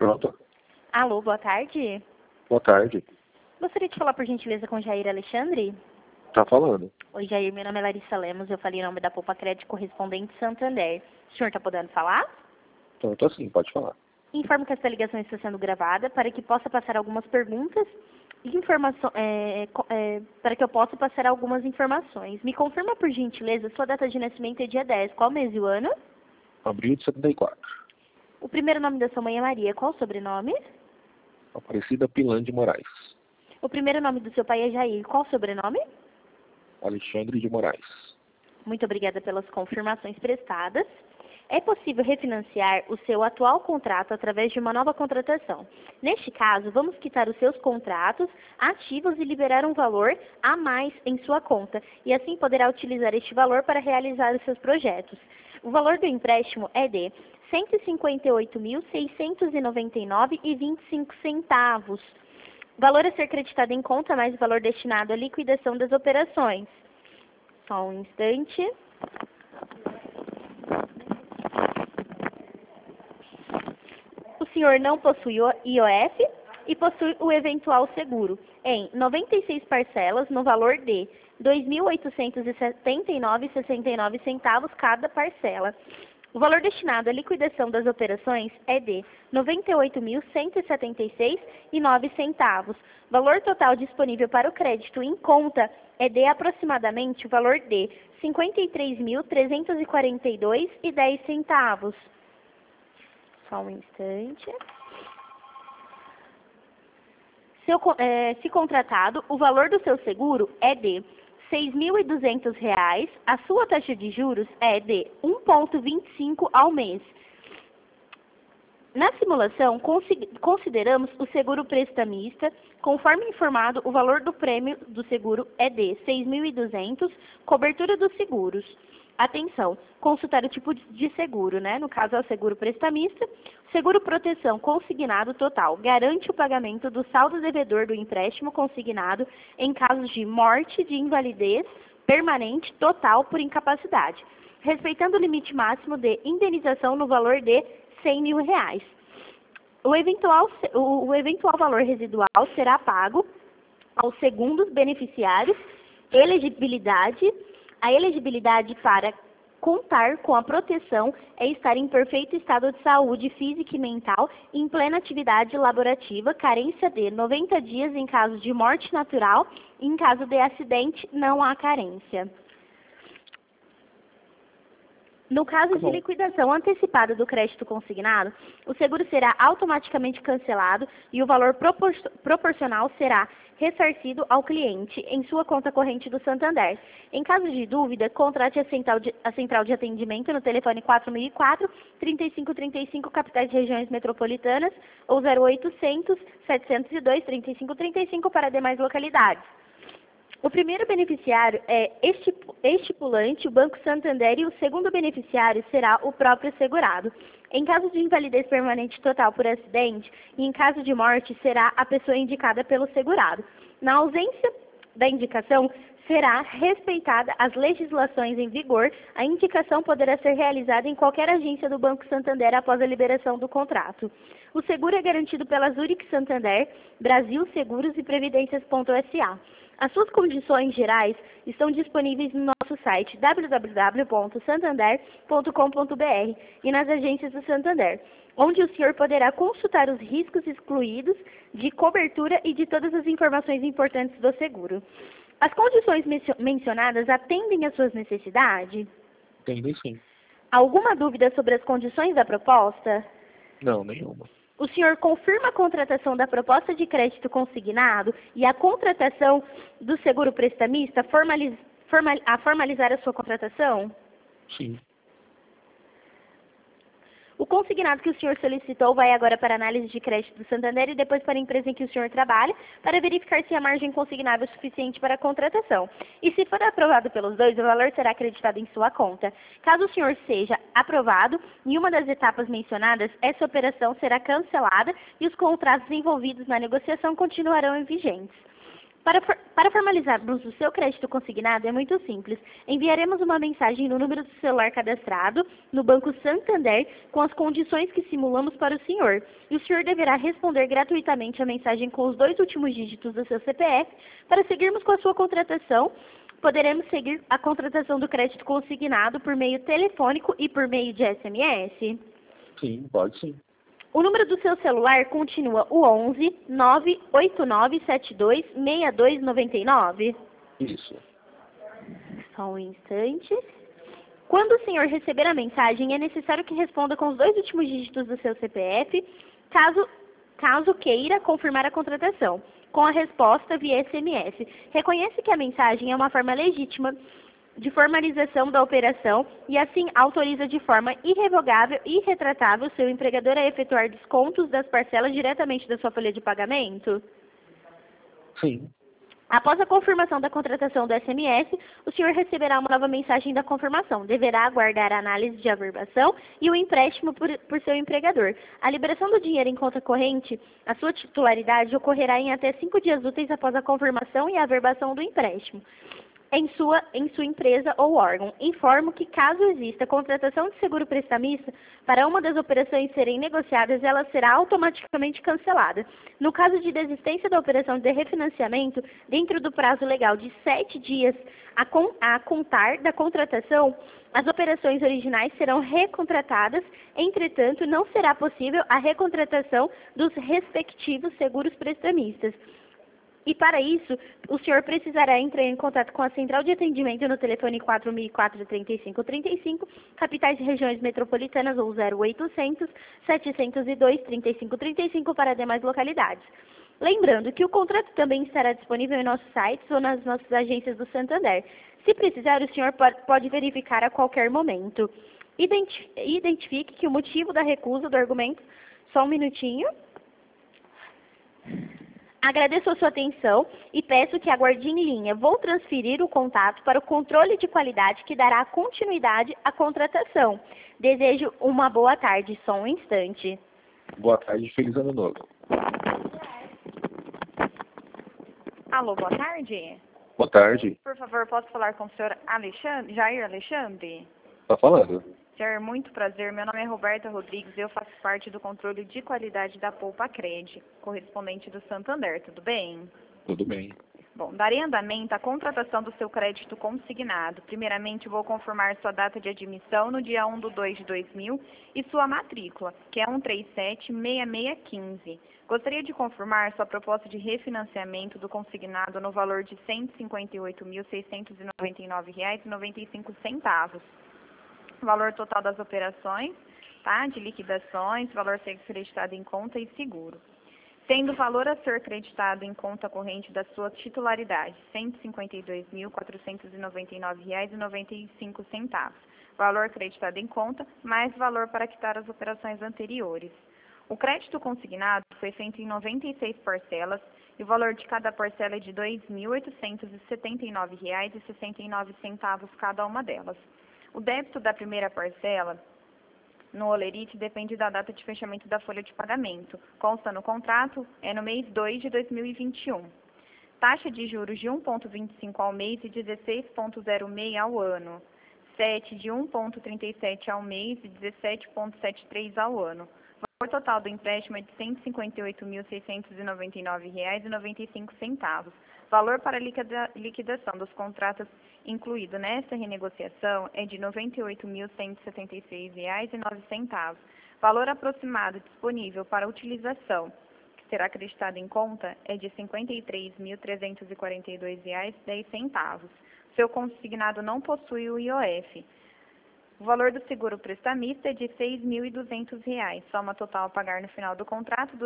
Pronto. Alô, boa tarde. Boa tarde. Gostaria de falar, por gentileza, com Jair Alexandre? Tá falando. Oi, Jair, meu nome é Larissa Lemos, eu falei em nome da Poupa Crédito Correspondente Santander. O senhor está podendo falar? Tô sim, pode falar. Informo que esta ligação está sendo gravada para que possa passar algumas perguntas e para que eu possa passar algumas informações. Me confirma, por gentileza, sua data de nascimento é dia 10. Qual mês e o ano? Abril de 74. O primeiro nome da sua mãe é Maria. Qual o sobrenome? Aparecida Pilan de Moraes. O primeiro nome do seu pai é Jair. Qual o sobrenome? Alexandre de Moraes. Muito obrigada pelas confirmações prestadas. É possível refinanciar o seu atual contrato através de uma nova contratação. Neste caso, vamos quitar os seus contratos ativos e liberar um valor a mais em sua conta, e assim poderá utilizar este valor para realizar os seus projetos. O valor do empréstimo é de R$ 158.699,25. Valor a ser creditado em conta mais o valor destinado à liquidação das operações. Só um instante. O senhor não possui o IOF e possui o eventual seguro em 96 parcelas no valor de R$ 2.879,69 cada parcela. O valor destinado à liquidação das operações é de R$ 98.176,09. Valor total disponível para o crédito em conta é de aproximadamente o valor de R$ 53.342,10. Só um instante. Se contratado, o valor do seu seguro é de R$ 6.200. A sua taxa de juros é de 1,25 ao mês. Na simulação, consideramos o seguro prestamista. Conforme informado, o valor do prêmio do seguro é de R$ 6.200, cobertura dos seguros. Atenção, consultar o tipo de seguro, né? No caso é o seguro prestamista. Seguro proteção consignado total garante o pagamento do saldo devedor do empréstimo consignado em casos de morte, de invalidez permanente total por incapacidade, respeitando o limite máximo de indenização no valor de R$ 100.000. O eventual valor residual será pago aos segundos beneficiários. A elegibilidade para contar com a proteção é estar em perfeito estado de saúde física e mental, em plena atividade laborativa, carência de 90 dias em caso de morte natural, e em caso de acidente não há carência. No caso de liquidação antecipada do crédito consignado, o seguro será automaticamente cancelado e o valor proporcional será ressarcido ao cliente em sua conta corrente do Santander. Em caso de dúvida, contrate a central de atendimento no telefone 4004-3535, capitais de regiões metropolitanas, ou 0800-702-3535 para demais localidades. O primeiro beneficiário é estipulante, o Banco Santander, e o segundo beneficiário será o próprio segurado. Em caso de invalidez permanente total por acidente e em caso de morte, será a pessoa indicada pelo segurado. Na ausência da indicação, será respeitada as legislações em vigor. A indicação poderá ser realizada em qualquer agência do Banco Santander após a liberação do contrato. O seguro é garantido pela Zurich Santander, Brasil Seguros e Previdências.sa. As suas condições gerais estão disponíveis no nosso site www.santander.com.br e nas agências do Santander, onde o senhor poderá consultar os riscos excluídos de cobertura e de todas as informações importantes do seguro. As condições mencionadas atendem às suas necessidades? Entendem sim. Alguma dúvida sobre as condições da proposta? Não, nenhuma. O senhor confirma a contratação da proposta de crédito consignado e a contratação do seguro prestamista a formalizar a sua contratação? Sim. O consignado que o senhor solicitou vai agora para a análise de crédito do Santander e depois para a empresa em que o senhor trabalha, para verificar se a margem consignável é suficiente para a contratação. E se for aprovado pelos dois, o valor será acreditado em sua conta. Caso o senhor seja aprovado, em uma das etapas mencionadas, essa operação será cancelada e os contratos envolvidos na negociação continuarão vigentes. Para formalizarmos o seu crédito consignado é muito simples. Enviaremos uma mensagem no número do celular cadastrado no Banco Santander com as condições que simulamos para o senhor. E o senhor deverá responder gratuitamente a mensagem com os 2 últimos dígitos do seu CPF. Para seguirmos com a sua contratação, poderemos seguir a contratação do crédito consignado por meio telefônico e por meio de SMS. Sim, pode sim. O número do seu celular continua o 11 98972 6299. Isso. Só um instante. Quando o senhor receber a mensagem, é necessário que responda com os 2 últimos dígitos do seu CPF, caso queira confirmar a contratação, com a resposta via SMS. Reconhece que a mensagem é uma forma legítima de formalização da operação e assim autoriza de forma irrevogável e irretratável seu empregador a efetuar descontos das parcelas diretamente da sua folha de pagamento? Sim. Após a confirmação da contratação do SMS, o senhor receberá uma nova mensagem da confirmação. Deverá aguardar a análise de averbação e o empréstimo por seu empregador. A liberação do dinheiro em conta corrente, a sua titularidade, ocorrerá em até 5 dias úteis após a confirmação e a averbação do empréstimo em sua empresa ou órgão. Informo que, caso exista contratação de seguro prestamista, para uma das operações serem negociadas, ela será automaticamente cancelada. No caso de desistência da operação de refinanciamento, dentro do prazo legal de 7 dias a contar da contratação, as operações originais serão recontratadas, entretanto, não será possível a recontratação dos respectivos seguros prestamistas. E para isso, o senhor precisará entrar em contato com a central de atendimento no telefone 4004-3535, capitais e regiões metropolitanas ou 0800 702 3535 para demais localidades. Lembrando que o contrato também estará disponível em nossos sites ou nas nossas agências do Santander. Se precisar, o senhor pode verificar a qualquer momento. Identifique que o motivo da recusa do argumento... Só um minutinho. Agradeço a sua atenção e peço que aguarde em linha. Vou transferir o contato para o controle de qualidade que dará continuidade à contratação. Desejo uma boa tarde. Só um instante. Boa tarde, feliz ano novo. Alô, boa tarde. Boa tarde. Por favor, posso falar com o senhor Jair Alexandre? Tá falando? Senhor, muito prazer. Meu nome é Roberta Rodrigues e eu faço parte do controle de qualidade da Poupa Cred, correspondente do Santander. Tudo bem? Tudo bem. Bom, darei andamento à contratação do seu crédito consignado. Primeiramente, vou confirmar sua data de admissão no dia 1/2/2000 e sua matrícula, que é 1376615. Gostaria de confirmar sua proposta de refinanciamento do consignado no valor de R$ 158.699,95. Valor total das operações, tá? De liquidações, valor a ser creditado em conta e seguro. Sendo o valor a ser creditado em conta corrente da sua titularidade, R$ 152.499,95. Valor creditado em conta, mais valor para quitar as operações anteriores. O crédito consignado foi feito em 96 parcelas e o valor de cada parcela é de R$ 2.879,69 cada uma delas. O débito da primeira parcela no Olerite depende da data de fechamento da folha de pagamento. Consta no contrato, é no mês 2 de 2021. Taxa de juros de 1,25 ao mês e 16,06 ao ano. 7 de 1,37 ao mês e 17,73 ao ano. O valor total do empréstimo é de R$ 158.699,95. Valor para liquidação dos contratos incluído nesta renegociação é de R$ 98.176,09. Valor aproximado disponível para utilização, que será acreditado em conta, é de R$ 53.342,10. Seu consignado não possui o IOF. O valor do seguro prestamista é de R$ 6.200. Soma total a pagar no final do contrato, R$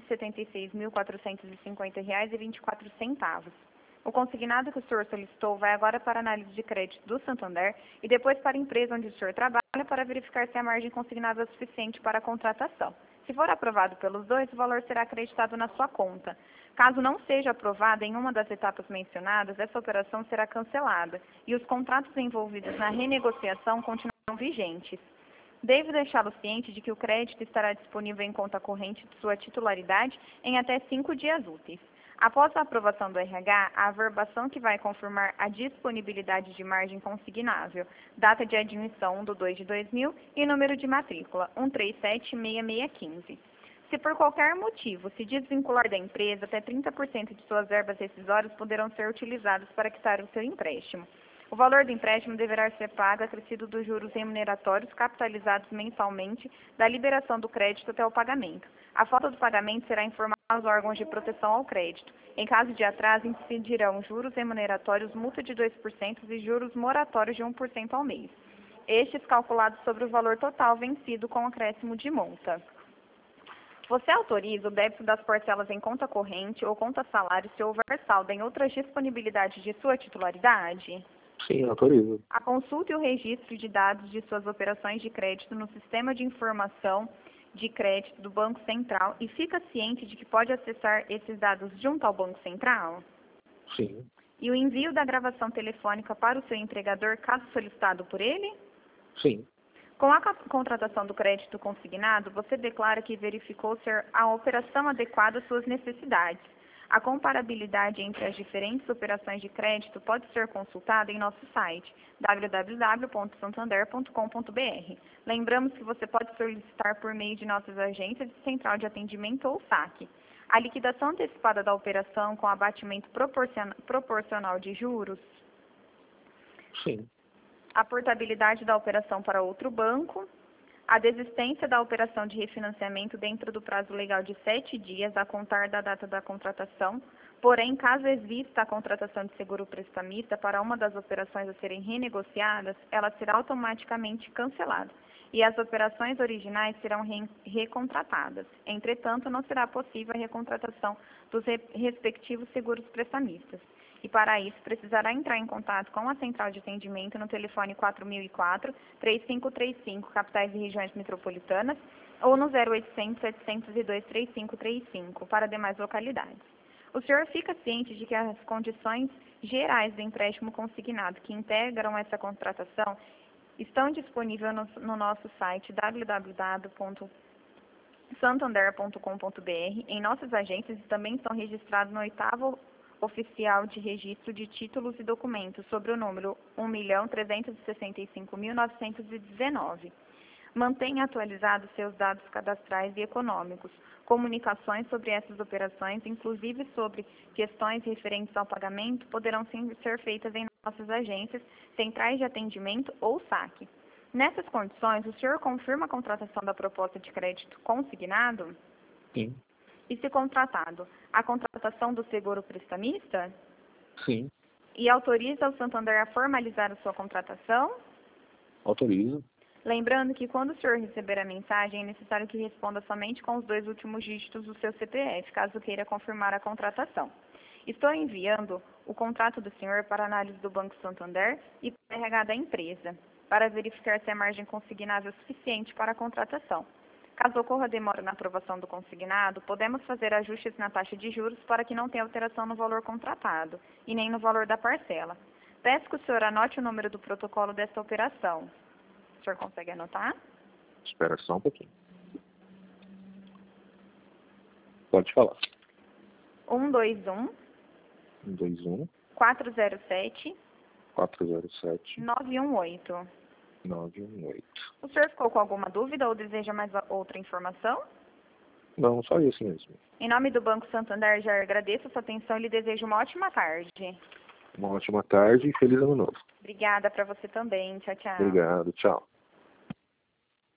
276.450,24. O consignado que o senhor solicitou vai agora para a análise de crédito do Santander e depois para a empresa onde o senhor trabalha para verificar se a margem consignada é suficiente para a contratação. Se for aprovado pelos dois, o valor será acreditado na sua conta. Caso não seja aprovado em uma das etapas mencionadas, essa operação será cancelada e os contratos envolvidos na renegociação continuarão vigentes. Devo deixá-lo ciente de que o crédito estará disponível em conta corrente de sua titularidade em até 5 dias úteis. Após a aprovação do RH, a averbação que vai confirmar a disponibilidade de margem consignável, data de admissão 1/2/2000 e número de matrícula 1376615. Se por qualquer motivo se desvincular da empresa, até 30% de suas verbas rescisórias poderão ser utilizadas para quitar o seu empréstimo. O valor do empréstimo deverá ser pago acrescido dos juros remuneratórios capitalizados mensalmente da liberação do crédito até o pagamento. A falta do pagamento será informada aos órgãos de proteção ao crédito. Em caso de atraso, incidirão juros remuneratórios, multa de 2% e juros moratórios de 1% ao mês. Estes calculados sobre o valor total vencido com acréscimo de multa. Você autoriza o débito das parcelas em conta corrente ou conta salário se houver saldo em outras disponibilidades de sua titularidade? Sim, autorizo. A consulta e o registro de dados de suas operações de crédito no Sistema de Informação de Crédito do Banco Central e fica ciente de que pode acessar esses dados junto ao Banco Central? Sim. E o envio da gravação telefônica para o seu empregador, caso solicitado por ele? Sim. Com a contratação do crédito consignado, você declara que verificou ser a operação adequada às suas necessidades. A comparabilidade entre as diferentes operações de crédito pode ser consultada em nosso site www.santander.com.br. Lembramos que você pode solicitar por meio de nossas agências de central de atendimento ou saque. A liquidação antecipada da operação com abatimento proporcional de juros. Sim. A portabilidade da operação para outro banco, a desistência da operação de refinanciamento dentro do prazo legal de 7 dias a contar da data da contratação, porém, caso exista a contratação de seguro prestamista para uma das operações a serem renegociadas, ela será automaticamente cancelada e as operações originais serão recontratadas. Entretanto, não será possível a recontratação dos respectivos seguros prestamistas. E para isso, precisará entrar em contato com a Central de Atendimento no telefone 4004-3535, capitais e regiões metropolitanas, ou no 0800-702-3535, para demais localidades. O senhor fica ciente de que as condições gerais do empréstimo consignado que integram essa contratação estão disponíveis no nosso site www.santander.com.br, em nossas agências e também estão registrados no 8º Oficial de Registro de Títulos e Documentos, sobre o número 1.365.919. Mantenha atualizados seus dados cadastrais e econômicos. Comunicações sobre essas operações, inclusive sobre questões referentes ao pagamento, poderão ser feitas em nossas agências, centrais de atendimento ou saque. Nessas condições, o senhor confirma a contratação da proposta de crédito consignado? Sim. E se contratado, a contratação do seguro prestamista? Sim. E autoriza o Santander a formalizar a sua contratação? Autorizo. Lembrando que quando o senhor receber a mensagem, é necessário que responda somente com os 2 últimos dígitos do seu CPF, caso queira confirmar a contratação. Estou enviando o contrato do senhor para análise do Banco Santander e para o RH da empresa, para verificar se a margem consignável é suficiente para a contratação. Caso ocorra demora na aprovação do consignado, podemos fazer ajustes na taxa de juros para que não tenha alteração no valor contratado e nem no valor da parcela. Peço que o senhor anote o número do protocolo desta operação. O senhor consegue anotar? Espera só um pouquinho. Pode falar. 121 121 407 407 918. 918. O senhor ficou com alguma dúvida ou deseja mais outra informação? Não, só isso mesmo. Em nome do Banco Santander, já agradeço a sua atenção e lhe desejo uma ótima tarde. Uma ótima tarde e feliz ano novo. Obrigada para você também. Tchau, tchau. Obrigado, tchau.